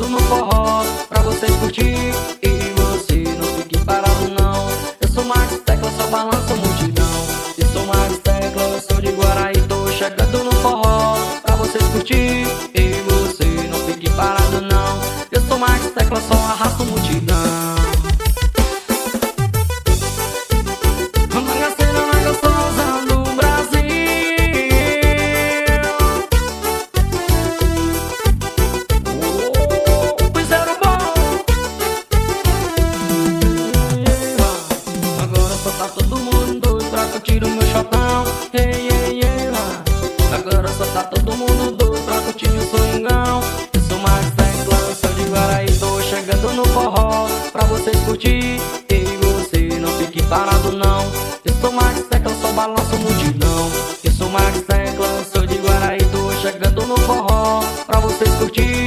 chegando no forró pra vocês curtir. E você não fique parado não. Eu sou Max Tecla, só balanço multidão. Eu sou Max Tecla, eu sou de Guaraí, tô chegando no forró pra vocês curtir. E você não fique parado não. Eu sou Max Tecla, só arrasto multidão. Tá todo mundo doido pra curtir o meu chopão. Hey, hey, hey, agora só tá todo mundo doido pra curtir o swingão. Eu sou Max Tecla, sou de Guaraí, tô chegando no forró pra vocês curtir. E você não fique parado não. Eu sou Max Tecla, só balanço multidão. Eu sou Max Tecla, sou de Guaraí, tô chegando no forró pra vocês curtir.